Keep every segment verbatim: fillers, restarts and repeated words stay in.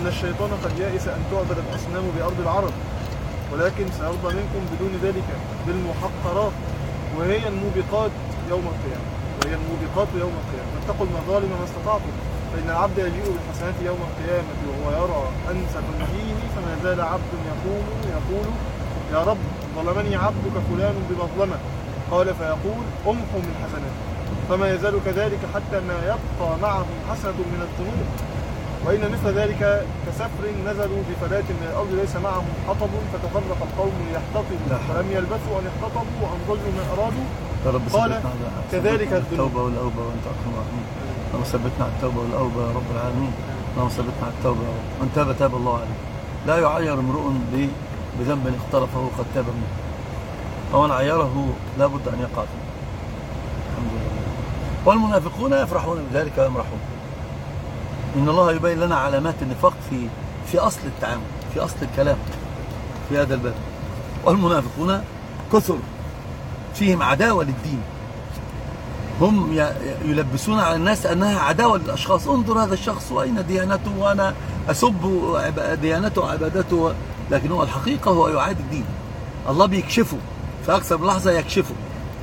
إن الشيطان قد يئس أن تعبد الأصنام بأرض العرب، ولكن سيرضى منكم بدون ذلك بالمحقرات، وهي الموبقات يوم القيامة وهي الموبقات يوم القيامة فاتقوا المظالم ما استطعتم، فإن العبد يجيء بالحسنات يوم القيامة وهو يرى أن ستنجيه، فما زال عبد يقول يقول يا رب ظلمني عبدك فلان بمظلمة، قال فيقول امحو من حسناته، فما يزال كذلك حتى ما يبقى معه حسنة من الذنوب. وإن مثل ذلك كسفر نزلوا بفلاة من الأرض ليس معهم حطب فتفرق القوم ليحتطبوا فلم يلبثوا أن يحتطبوا وأن ضلوا ما أرادوا. قال كذلك التوبة والأوبة وأنت أرحم الراحمين. اللهم ثبتنا على التوبة والأوبة يا رب العالمين. اللهم ثبتنا على التوبة يا رب. من تاب تاب الله عليه. لا يعير امرؤ بذنب اقترفه قد تاب منه، ومن عيره لا بد أن يقع فيه. الحمد لله. والمنافقون يفرحون بذلك ويمرحون. إن الله يبين لنا علامات النفاق في في أصل التعامل، في أصل الكلام في هذا الباب. والمنافقون كثر فيهم عداوة للدين، هم يلبسون على الناس أنها عداوة للأشخاص. انظر هذا الشخص وأين ديانته وأنا أسب ديانته وعبادته، لكن هو الحقيقة هو يعادي الدين. الله بيكشفه في أكثر من لحظة، يكشفه.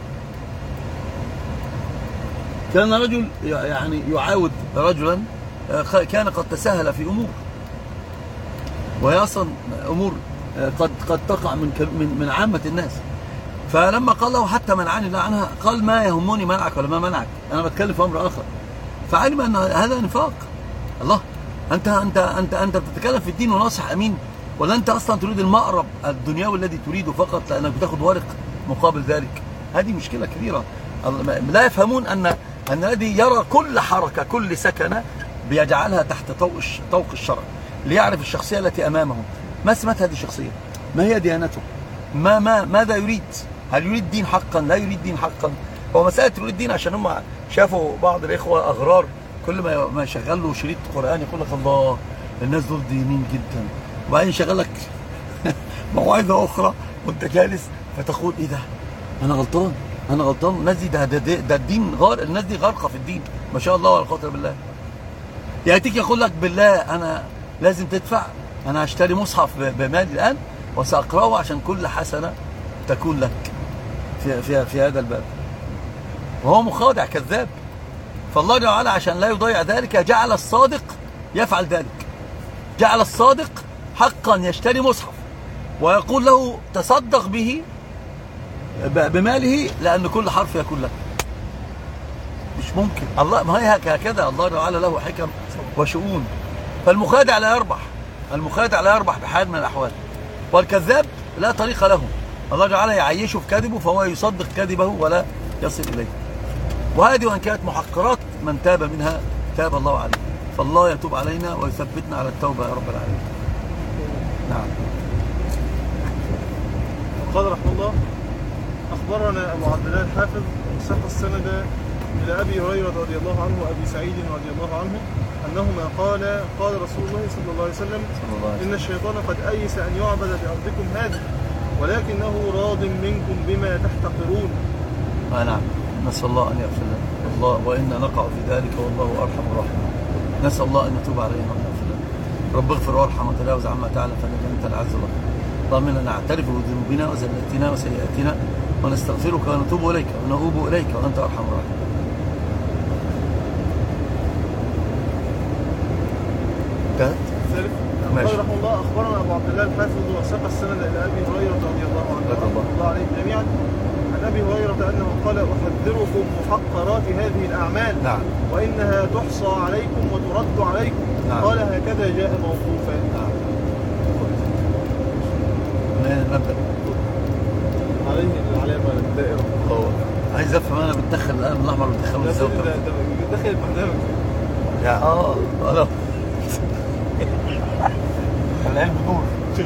كان رجل يعني يعاود رجلا كان قد تساهل في أمور، وهي أصلا أمور قد قد تقع من من من عامة الناس. فلما قال له حتى منعني الله عنها، قال ما يهمني منعك ولا ما منعك، أنا بتكلم في أمر آخر. فعلم أن هذا نفاق. الله، أنت أنت أنت أنت بتتكلم في الدين وناصح أمين، ولا أنت أصلا تريد المأرب الدنيوي الذي تريده فقط لأنك بتاخذ ورق مقابل ذلك؟ هذه مشكلة كبيرة. لا يفهمون أن أن الذي يرى كل حركة كل سكنة بيجعلها تحت طوق طوق الشرع، ليعرف الشخصية التي أمامه. ما سمت هذه الشخصية؟ ما هي ديانته؟ ما ما ماذا يريد؟ هل يريد دين حقا؟ لا يريد دين حقا. هو مسألة يريد دين عشان هم شافوا بعض الإخوة أغرار كل ما ما يشغل له شريط قرآن يقول لك الله الناس دول دينين جدا، وبعدين يشغل لك موعظة أخرى وأنت جالس فتقول إيه ده؟ أنا غلطان أنا غلطان. الناس دي ده, ده, ده الدين غار، الناس دي غارقة في الدين ما شاء الله ولا قوة إلا بالله. يأتيك يقول لك بالله أنا لازم تدفع، أنا هشتري مصحف بمالي الآن وسأقرأه عشان كل حسنة تكون لك في, في, في هذا الباب، وهو مخادع كذاب. فالله جل وعلا عشان لا يضيع ذلك جعل الصادق يفعل ذلك، جعل الصادق حقا يشتري مصحف ويقول له تصدق به بماله لأن كل حرف يكون لك. مش ممكن. الله ما هي هكذا، الله جل وعلا له حكم وشؤون. فالمخادع لا يربح، المخادع لا يربح بحال من الأحوال، والكذاب لا طريق له. الله جل وعلا يعيشه في كذبه فهو يصدق كذبه ولا يصل إليه. وهذه وإن كانت محقرات من تاب منها تاب الله عليه. فالله يتوب علينا ويثبتنا على التوبة يا رب العالمين. نعم. قال رحمه الله: أخبرنا أبو عبد الله الحافظ ساق السند إلى أبي هريرة رضي الله عنه وأبي سعيد رضي الله عنه أنهما قال قال رسول الله صلى الله عليه وسلم: إن الشيطان قد أيس أن يعبد بأرضكم هذه ولكنه راض منكم بما تحتقرون. آه نعم. نسأل الله أن يغفر لنا الله، وإنا نقع في ذلك والله أرحم الراحمين. نسأل الله أن يتوب علينا وأن يغفر لنا. رب اغفر وارحم وتجاوز عما تعالى فإنك أنت العز الرحيم. اللهم إنا نعترف بذنوبنا وزلاتنا وسيئاتنا ونستغفرك ونتوب إليك ونؤوب إليك وأنت أرحم الراحمين. قال رحمه الله: أخبرنا أبو عبد الله الحافظ وساق السند إلى أبي هريرة رضي الله عنه ورضي الله عليهم جميعا عن أبي هريرة أنه قال: أحذركم محقرات هذه الأعمال. نعم. وإنها تحصى عليكم وترد عليكم. نعم. قال: هكذا جاء موقوفا. نعم. من نبدأ عليه العلامة الدائرة. هو عايز أفهم أنا بتدخل القلم الأحمر بتدخله إزاي؟ بتدخل البرنامج يا آه أنا العلم نور.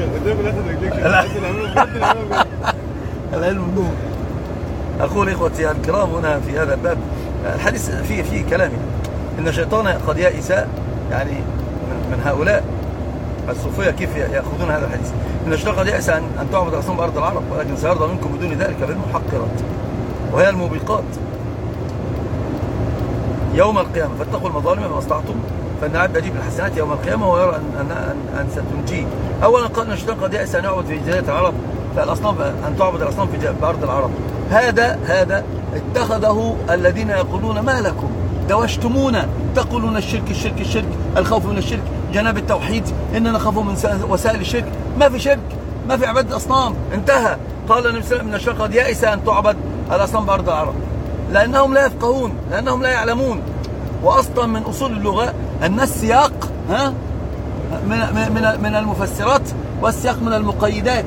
العلم نور. أقول إخوتي الكرام هنا في هذا الباب الحديث فيه فيه كلام إن الشيطان قد يئس يعني من هؤلاء الصوفية كيف يأخذون هذا الحديث. إن الشيطان قد يئس أن أن تعبد الأصنام بأرض العرب ولكن سيرضى منكم بدون ذلك بالمحقرات وهي الموبقات يوم القيامة. فاتقوا المظالم ما استطعتم فإن العبد يجيب الحسنات يوم القيامة ويرى أن أن أن, أن ستنجيه. أولا قال إن الشيطان قد يأس أن يعبد في جزيرة العرب، فالأصنام أن تعبد الأصنام في أرض العرب. هذا هذا اتخذه الذين يقولون ما لكم دوشتمونا تقولون الشرك الشرك الشرك، الخوف من الشرك، جناب التوحيد، إننا نخاف من وسائل الشرك. ما في شرك، ما في عبادة أصنام، انتهى. قال النبي صلى الله عليه وسلم إن الشيطان قد يأس أن تعبد الأصنام بأرض العرب، لأنهم لا يفقهون، لأنهم لا يعلمون. وأصلا من أصول اللغة أن السياق ها من من من المفسرات والسياق من المقيدات.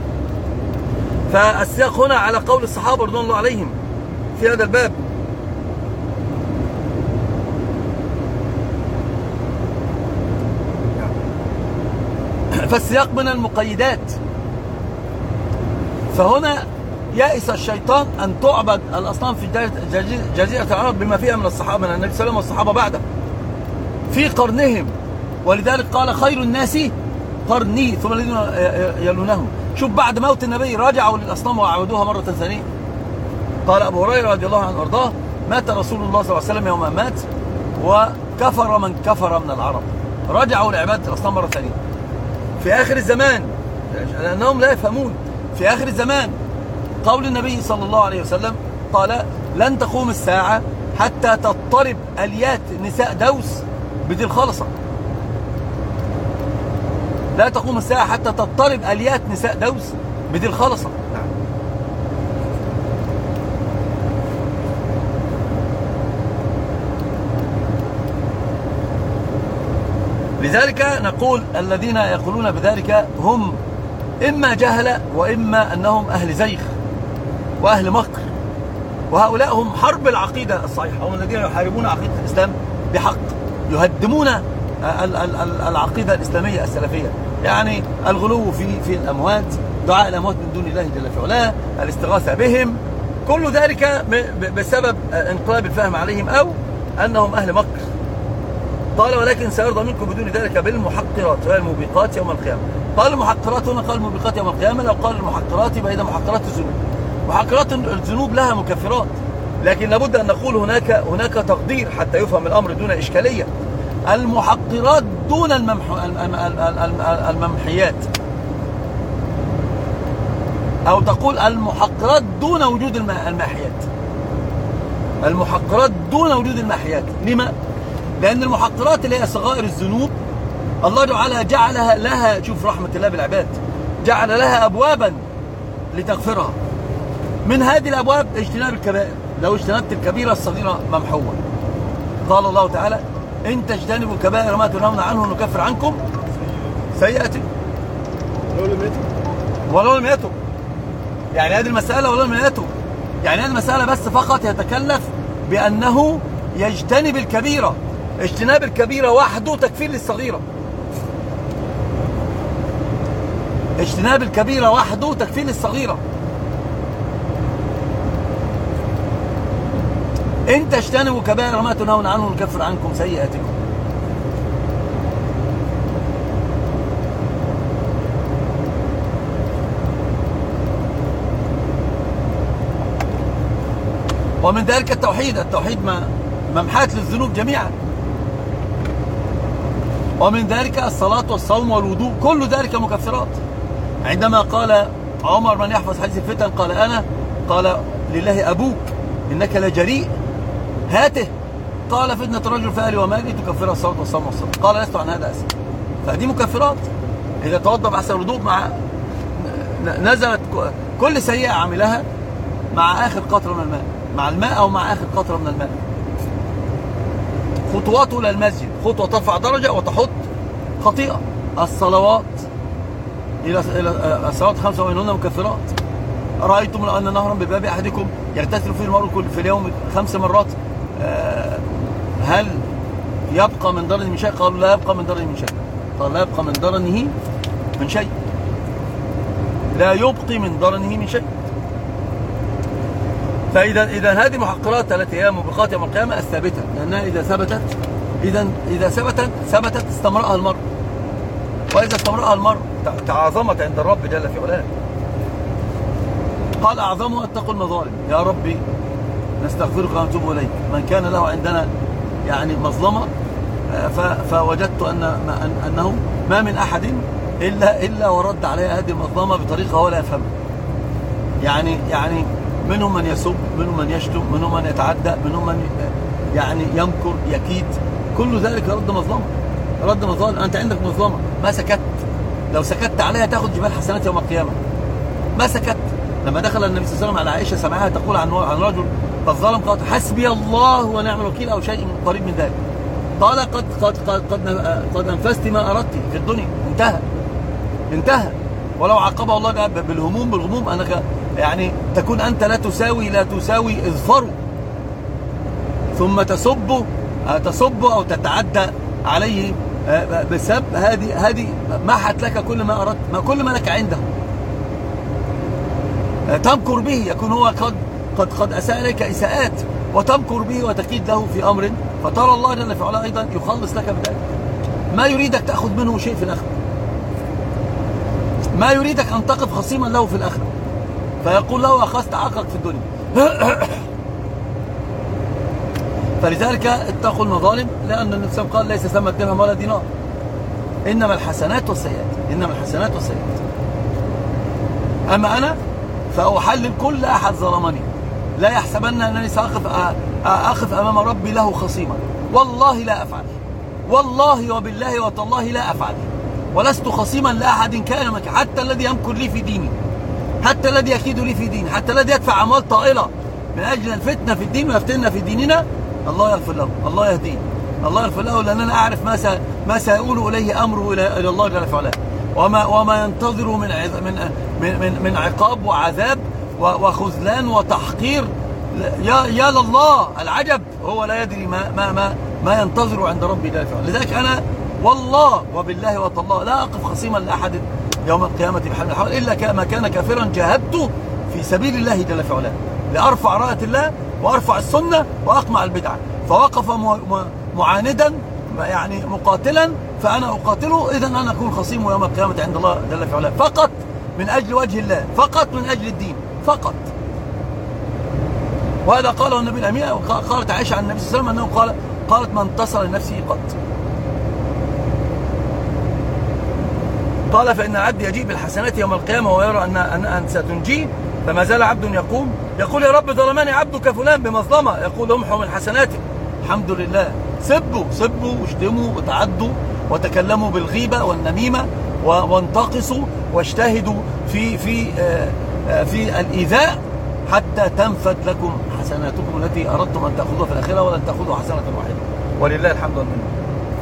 فالسياق هنا على قول الصحابة رضوان الله عليهم في هذا الباب. فالسياق من المقيدات. فهنا يائس الشيطان أن تعبد الأصنام في جزيرة العرب بما فيها من الصحابة، من النبي صلى الله عليه وسلم والصحابة بعده في قرنهم. ولذلك قال خير الناس قرني ثم الذين يلونهم. شوف بعد موت النبي رجعوا للأصنام وعبدوها مرة ثانية. قال أبو هريرة رضي الله عنه وارضاه مات رسول الله صلى الله عليه وسلم يوم أن مات وكفر من كفر من العرب، رجعوا لعبادة الأصنام مرة ثانية في آخر الزمان، لأنهم لا يفهمون. في آخر الزمان قول النبي صلى الله عليه وسلم قال لن تقوم الساعة حتى تضطرب أليات نساء دوس بذي الخلصة. لا تقوم الساعة حتى تضطرب أليات نساء دوس بذي الخلصة. لذلك نقول الذين يقولون بذلك هم إما جهلة وإما أنهم أهل زيغ وأهل مكر، وهؤلاء هم حرب العقيدة الصحيحة، هم الذين يحاربون عقيدة الإسلام بحق، يهدمون العقيدة الإسلامية السلفية، يعني الغلو في في الأموات، دعاء الأموات من دون الله جل في علاه، الاستغاثة بهم، كل ذلك بسبب انقلاب الفهم عليهم أو أنهم أهل مكر. قال ولكن سيرضى منكم بدون ذلك بالمحقرات وهي الموبقات يوم القيامة. قال المحقرات هنا قال الموبقات يوم القيامة، لو قال المحقرات يبقى إذا محقرات الذنوب. محقرات الذنوب لها مكفرات، لكن لابد أن نقول هناك هناك تقدير حتى يفهم الأمر دون إشكالية. المحقرات دون الممح... الممحيات، أو تقول المحقرات دون وجود الماحيات. المحقرات دون وجود الماحيات. لما؟ لأن المحقرات اللي هي صغائر الذنوب الله جعلها جعلها لها، شوف رحمة الله بالعباد، جعل لها أبوابا لتغفرها. من هذه الأبواب اجتناب الكبائر، لو اجتنبت الكبيرة الصغيرة ممحوة. قال الله تعالى إن تجتنبوا كبائر ما تنهون عنه نكفر عنكم سيئاتكم ولو لم يتب ولو لم يتب. يعني هذه المسألة ولو لم يتب، يعني هذه المسألة بس فقط يتكلف بأنه يجتنب الكبيرة. اجتناب الكبيرة وحده تكفير للصغيرة. اجتناب الكبيرة وحده تكفير للصغيرة. إن تجتنبوا كبائر ما تنهون عنه نكفر عنكم سيئاتكم. ومن ذلك التوحيد، التوحيد ممحات للذنوب جميعا. ومن ذلك الصلاة والصوم والوضوء، كل ذلك مكفرات. عندما قال عمر من يحفظ حديث الفتن قال أنا، قال لله أبوك إنك لجريء هاته، قال فتنة الرجل في أهلي ومالي تكفرها الصلاة والصوم والصلاة، قال لست عن هذا أسأل. فدي مكفرات. إذا توضأ بأحسن الوضوء مع نزلت كل سيئة عملها مع آخر قطرة من الماء، مع الماء أو مع آخر قطرة من الماء. خطواته إلى المسجد خطوة ترفع درجة وتحط خطيئة. الصلوات إلى الصلوات خمسة ومنهن مكفرات. رأيتم أن نهرا بباب أحدكم يغتسل فيه المرء كل في اليوم خمس مرات هل يبقى من درنه من شيء؟ قالوا لا يبقى من درنه من شيء. قال لا يبقى من درنه من شيء، لا يبقي من درنه من شيء. فإذا إذا هذه المحقرات التي هي موبقات يوم القيامة الثابتة، لأنها إذا ثبتت إذا إذا ثبتت ثبتت استمرأها المرء، وإذا استمرأها المرء تعاظمت عند الرب جل في علاه. قال أعظمها اتقوا المظالم. يا ربي نستغفرك ونتوب إليك. من كان له عندنا يعني مظلمة فوجدت أن أنه ما من أحد إلا إلا ورد عليه هذه المظلمة بطريقة هو لا يفهمها. يعني يعني منهم من يسب، منهم من يشتم، منهم من يتعدى، منهم من يعني يمكر يكيد، كل ذلك رد مظلمة، رد مظلمة. أنت عندك مظلمة ما سكت، لو سكت عليها تاخذ جبال حسنات يوم القيامة. ما سكت. لما دخل النبي صلى الله عليه وسلم على عائشة سمعها تقول عن عن رجل قد ظلم، قالت حسبي الله ونعم الوكيل أو شيء قريب من ذلك. قال قد قد قد قد, قد أنفذت ما أردت في الدنيا، انتهى انتهى. ولو عاقبه الله ده بالهموم بالغموم أنك يعني تكون أنت لا تساوي لا تساوي إظفاره، ثم تصب تصب أو تتعدى عليه بسبب هذه هذه محت لك كل ما أردت، ما كل ما لك عنده. تمكر به، يكون هو قد قد قد أساء إليك إساءات، وتمكر به وتكيد له في أمر، فترى الله جل في علاه أيضا يخلص لك بذلك. ما يريدك تأخذ منه شيء في الآخرة، ما يريدك أن تقف خصيما له في الآخرة، فيقول له أخذت حقك في الدنيا. فلذلك اتقوا المظالم، لأن النبي صلى الله عليه وسلم قال ليس ثم درهم ولا دينار، إنما الحسنات والسيئات، إنما الحسنات والسيئات. أما أنا فأحلل كل أحد ظلمني، لا يحسبن أنني سأقف أقف أمام ربي له خصيما، والله لا أفعل، والله وبالله وتالله لا أفعل، ولست خصيما لأحد كان مكان، حتى الذي يمكر لي في ديني، حتى الذي يكيد لي في ديني، حتى الذي يدفع أموال طائلة من أجل الفتنة في الدين ويفتننا في ديننا، الله يغفر له، الله يهديه، الله يغفر له، لأن أنا أعرف ما ما سيقول إليه أمره إلى الله جل وعلا، وما وما ينتظر من من من من عقاب وعذاب وخذلان وتحقير. يا يا لله العجب، هو لا يدري ما ما ما, ما ينتظر عند ربي جل وعلا. لذلك أنا والله وبالله وتالله لا أقف خصيما لأحد يوم القيامة بحمل الحوال إلا كما كان كافرا جاهدت في سبيل الله جل وعلا لأرفع راية الله وأرفع السنة وأقمع البدعة، فوقف معاندا يعني مقاتلا فأنا أقاتله، إذا أنا أكون خصيم يوم القيامة عند الله جل وعلا، فقط من أجل وجه الله، فقط من أجل الدين، فقط. وهذا قاله النبي الأمين، قالت عائشة عن النبي صلى الله عليه وسلم أنه قال قالت ما انتصر لنفسه قط. قال فإن العبد يجيء بالحسنات يوم القيامة ويرى أن أن ستنجيه، فما زال عبد يقوم يقول يا رب ظلمني عبدك فلان بمظلمة، يقول امحو من حسناته. الحمد لله. سبوا سبوا واشتموا وتعدوا وتكلموا بالغيبة والنميمة وانتقصوا واجتهدوا في في في الإيذاء حتى تنفد لكم حسناتكم التي أردتم أن تأخذوها في الآخرة، ولن تأخذوا حسنة واحدة، ولله الحمد والمنة.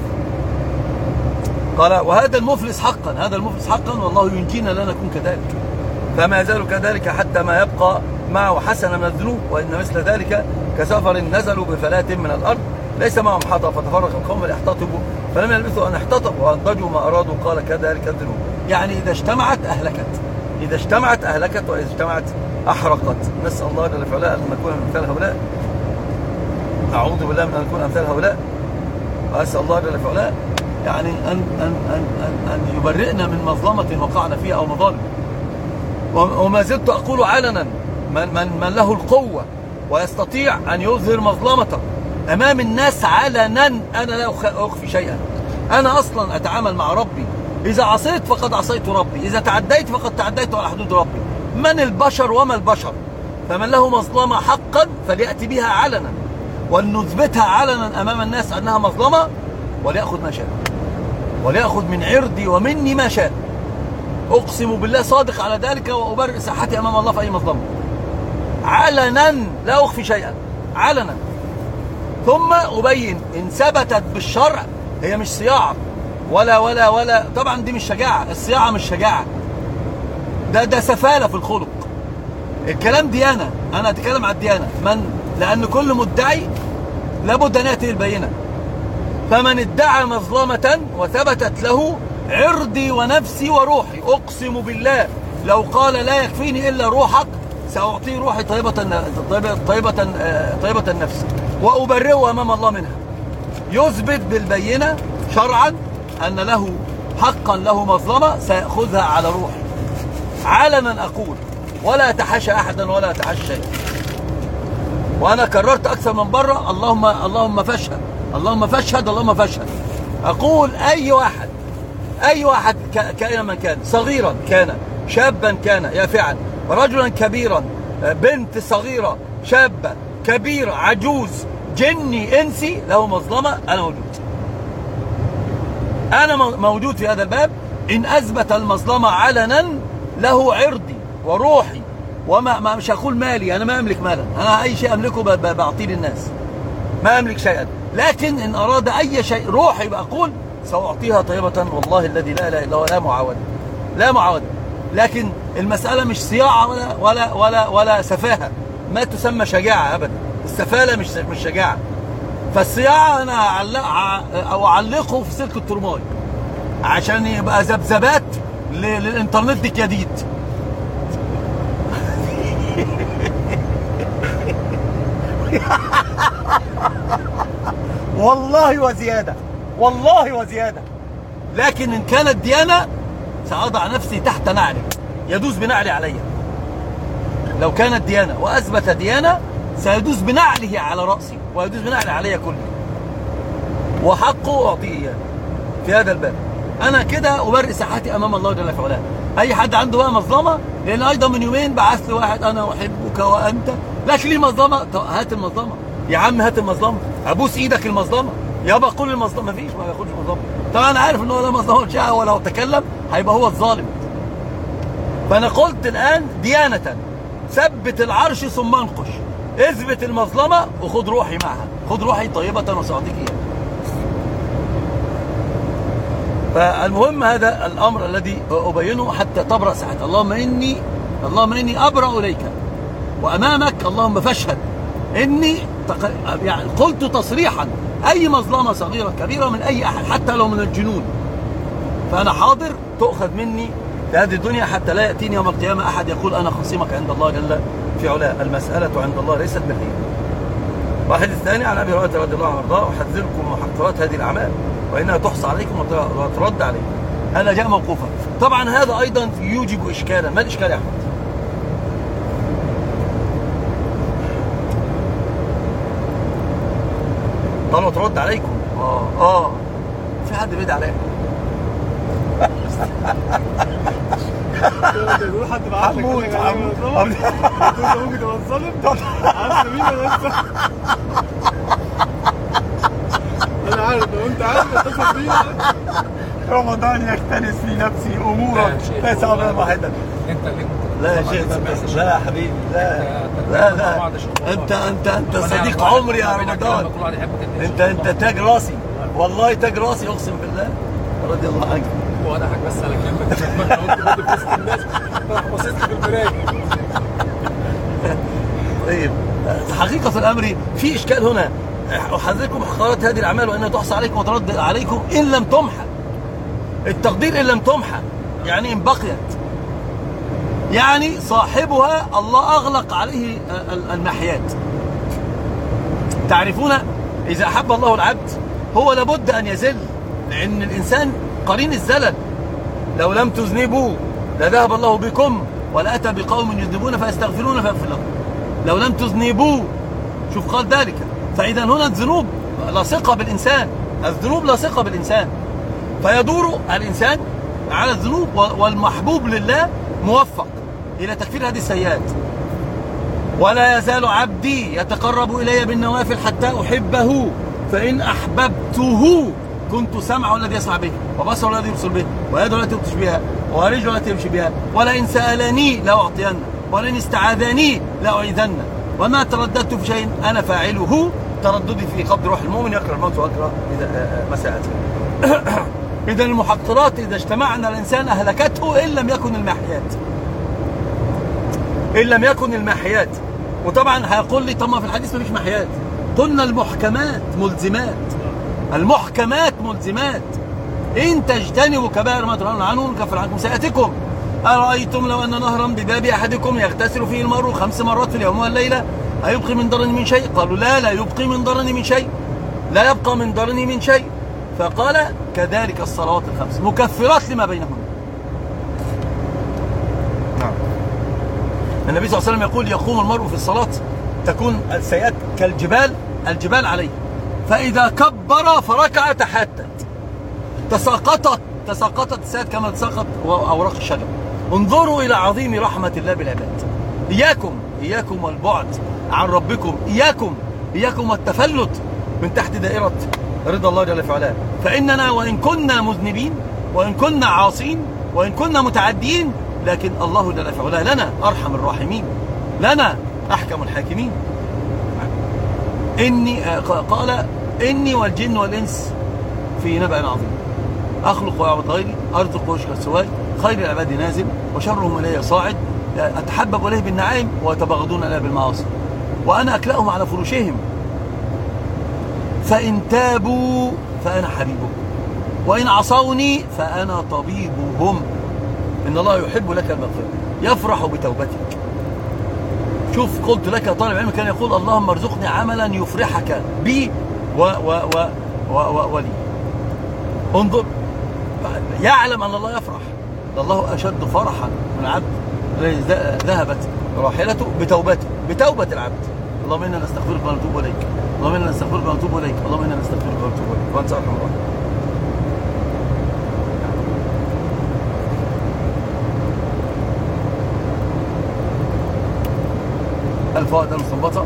قال وهذا المفلس حقا، هذا المفلس حقا، والله ينجينا لا نكون كذلك، فما يزال كذلك حتى ما يبقى معه حسنة من الذنوب، وإن مثل ذلك كسفر نزلوا بفلاة من الأرض ليس معهم حطب فتفرق القوم ليحتطبوا فلم يلبثوا أن احتطبوا وأنضجوا ما أرادوا، قال كذلك الذنوب. يعني إذا اجتمعت أهلكت، إذا اجتمعت أهلكت، وإذا اجتمعت أحرقت. نسأل الله جل وعلا أن نكون مثل هؤلاء، أعوذ بالله من أن نكون أمثال هؤلاء، وأسأل الله جل وعلا يعني أن, أن, أن, أن, أن يبرئنا من مظلمة وقعنا فيها أو مظالم. وما زلت أقول علنا من, من, من له القوة ويستطيع أن يظهر مظلمته أمام الناس علنا، أنا لا أخفي شيئا، أنا أصلا أتعامل مع ربي، إذا عصيت فقد عصيت ربي، إذا تعديت فقد تعديت على حدود ربي. من البشر وما البشر؟ فمن له مظلمة حقا فليأتي بها علنا، ولنثبتها علنا أمام الناس أنها مظلمة، وليأخذ ما شاء، وليأخذ من عرضي ومني ما شاء. أقسم بالله صادق على ذلك، وأبرئ صحتي أمام الله في أي مظلمة علنا، لا أخفي شيئا، علنا. ثم أبين إن ثبتت بالشرع، هي مش صياعة ولا ولا ولا طبعا دي مش شجاعة، الصياعة مش شجاعة، ده ده سفالة في الخلق. الكلام ديانة، أنا أتكلم عن الديانة، من لأن كل مدعي لابد أن يأتي البينة. فمن ادعى مظلمة وثبتت له عرضي ونفسي وروحي، أقسم بالله لو قال لا يكفيني إلا روحك سأعطيه روحي طيبة طيبة طيبة, طيبة النفس وأبرئه أمام الله منها. يثبت بالبينة شرعا أن له حقا له مظلمة سيأخذها على روحي علنا، أقول ولا أتحاشى أحدا ولا أتحاشى شيئا. وأنا كررت أكثر من مرة اللهم اللهم فاشهد اللهم فاشهد اللهم فاشهد. أقول أي واحد أي واحد كائنا من كان، صغيرا كان، شابا كان، يافعا، رجلا كبيرا، بنت صغيرة، شابة، كبيرة، عجوز، جني، إنسي، له مظلمة، أنا موجود. أنا موجود في هذا الباب. إن أثبت المظلمة علنا له عرضي وروحي، وما ما مش هقول مالي، أنا ما أملك مالا، أنا أي شيء أملكه بعطيه للناس، ما أملك شيئا. لكن إن أراد أي شيء روحي بقول سأعطيها طيبة والله الذي لا إله إلا هو، لا معاودة، لا معاودة. لكن المسألة مش صياعة ولا ولا ولا ولا سفاهة، ما تسمى شجاعة أبدا. السفالة مش مش شجاعة. فالصياعة أنا أعلق أو أعلقه في سلك الترماي عشان يبقى ذبذبات للإنترنت الجديد. والله وزيادة، والله وزيادة. لكن إن كانت ديانة سأضع نفسي تحت نعلي، يدوس بنعلي علي. لو كانت ديانة وأثبت ديانة سيدوس بنعله على رأسي ويدوس بنعله علي كله، وحقه أعطيه إياه في هذا الباب. أنا كده أبرئ ساحتي أمام الله جل في علاه. أي حد عنده بقى مظلمة، لأن أيضا من يومين بعث لي واحد أنا أحبك وأنت، لكن ليه مظلمة؟ هات المظلمة يا عم، هات المظلمة، أبوس إيدك المظلمة يابا، قول المظلمة. مفيش، ما بياخدش مظلمة. طبعا أنا عارف إن هو لا مظلمة شاء، ولو تكلم هيبقى هو الظالم. فأنا قلت الآن ديانة، ثبت العرش ثم انقش، اثبت المظلمة وخذ روحي معها، خذ روحي طيبة وسأعطيك إياها. فالمهم هذا الأمر الذي أبينه حتى تبرأ ساعتها. اللهم إني اللهم إني أبرأ إليك وأمامك اللهم فاشهد إني تق... يعني قلت تصريحا أي مظلمة صغيرة كبيرة من أي أحد حتى لو من الجنون، فأنا حاضر تؤخذ مني في هذه الدنيا حتى لا يأتيني يوم القيامة أحد يقول أنا خصيمك عند الله جل في علاه. المسألة عند الله ليست بالحيل. واحد الثاني عن أبي هريرة رضي الله عنه وارضاه: أحذركم محقرات هذه الأعمال وإنها تحصى عليكم وترد عليكم. هذا جاء موقوفا. طبعا هذا أيضا يوجب إشكالا. ما الإشكال يا أحمد؟ طالما ترد عليكم اه اه في حد بيدعي عليكم؟ حد بعت لك هموت هموت ممكن تبقى ظالم؟ عارف مين انا؟ انا عارف لو انت عارف اتصل بيا. رمضان يكتنس في نفسي امورا ليس امرا واحدا. انت اللي لا يا شيخ، لا يا حبيبي، لا لا لا انت انت انت صديق عمري يا رمضان. انت انت تاج راسي، والله تاج راسي اقسم بالله رضي الله عنك. هو اضحك بس على كلمه لما قلت في وسط الناس راح بصيت لي في المرايه. طيب حقيقه الامر في اشكال هنا. احذركم محقرات هذه الاعمال وانها تحصى عليكم وترد عليكم ان لم تمحى. التقدير ان لم تمحى يعني ان بقيت، يعني صاحبها الله أغلق عليه المحيات. تعرفون إذا أحب الله العبد هو لابد أن يزل، لأن الإنسان قرين الزلل. لو لم تذنبوا لذهب الله بكم ولأتى بقوم يذنبون فيستغفرون فيغفر لهم. لو لم تذنبوا، شوف قال ذلك. فإذا هنا الذنوب لاصقة بالإنسان، الذنوب لاصقة بالإنسان، فيدور الإنسان على الذنوب، والمحبوب لله موفق إلى تكفير هذه السيئات. ولا يزال عبدي يتقرب إلي بالنوافل حتى أحبه فإن أحببته كنت سمعه الذي يسمع به وبصره الذي يبصر به ويده التي يبطش بها ورجله التي يمشي بها ولئن سألني لأعطينه ولئن استعاذني لأعيذنه وما ترددت في شيء أنا فاعله ترددي في قبض روح المؤمن يكره الموت ويكره مساءته. إذا المحقرات إذا اجتمعنا الإنسان أهلكته إن لم يكن المحيات، إن لم يكن المحيات. وطبعا هيقول لي طب ما في الحديث ما فيش محيات. قلنا المحكمات ملزمات، المحكمات ملزمات. إن تجتنبوا كبائر ما تنهون عنه نكفر عنكم سيئاتكم. أرأيتم لو أن نهرا بباب أحدكم يغتسل فيه المرء خمس مرات في اليوم والليلة أيبقي من ضرني من شيء؟ قالوا لا لا يبقي من ضرني من شيء، لا يبقى من ضرني من شيء. فقال كذلك الصلوات الخمس مكفرات لما بينهن. نعم. النبي صلى الله عليه وسلم يقول يقوم المرء في الصلاة تكون السيئات كالجبال، الجبال عليه، فإذا كبر كبر فركع تحتت، تساقطت تساقطت الساد كما تساقط أوراق الشجر. انظروا إلى عظيم رحمة الله بالعباد. إياكم إياكم والبعد عن ربكم، إياكم إياكم والتفلت من تحت دائرة رضا الله جل وعلا. فإننا وإن كنا مذنبين، وإن كنا عاصين، وإن كنا متعدين، لكن الله جل وعلا لنا أرحم الراحمين، لنا أحكم الحاكمين. إني قال إني والجن والإنس في نبأ عظيم، أخلق وأعبد غيري، أرزق وأشكر سواي، خير العباد نازل وشرهم إلي صاعد، أتحبب إليه بالنعائم ويتبغضون إليه بالمعاصي، وأنا أكلأهم على فرشهم، فإن تابوا فأنا حبيبهم، وإن عصوني فأنا طبيبهم. إن الله يحب لك المغفرة، يفرح بتوبتك. شوف، قلت لك طالب علم كان يقول اللهم ارزقني عملا يفرحك بي و و و و و ولي. انظر، يعلم أن الله يفرح. الله أشد فرحا من العبد الذي ذهبت راحلته بتوبته، بتوبة العبد. اللهم إنا نستغفرك ونتوب إليك، اللهم إنا نستغفرك ونتوب إليك، اللهم إنا نستغفرك ونتوب إليك، وأنت أرحم الراحمين. الفوائد المستنبطة: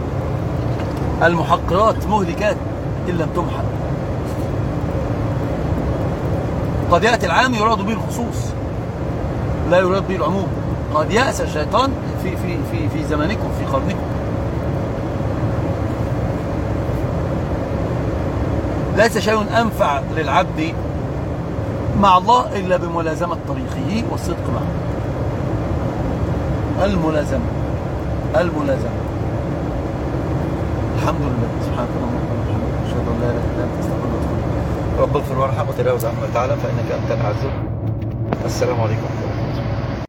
المحقرات مهلكات إن لم تمحى. قد يأتي العام يراد به الخصوص، لا يراد به العموم. قد يأس الشيطان في في في في زمانكم، في قرنكم. ليس شيء أنفع للعبد مع الله إلا بملازمة طريقه والصدق معه. الملازمة الملازمة الحمد لله. سبحانك اللهم وبحمدك، أشهد أن لا إله إلا أنت، أستغفرك وأتوب إليك. رب اغفر وارحم وتجاوز عما تعلم، فإنك أنت العزيز. السلام عليكم.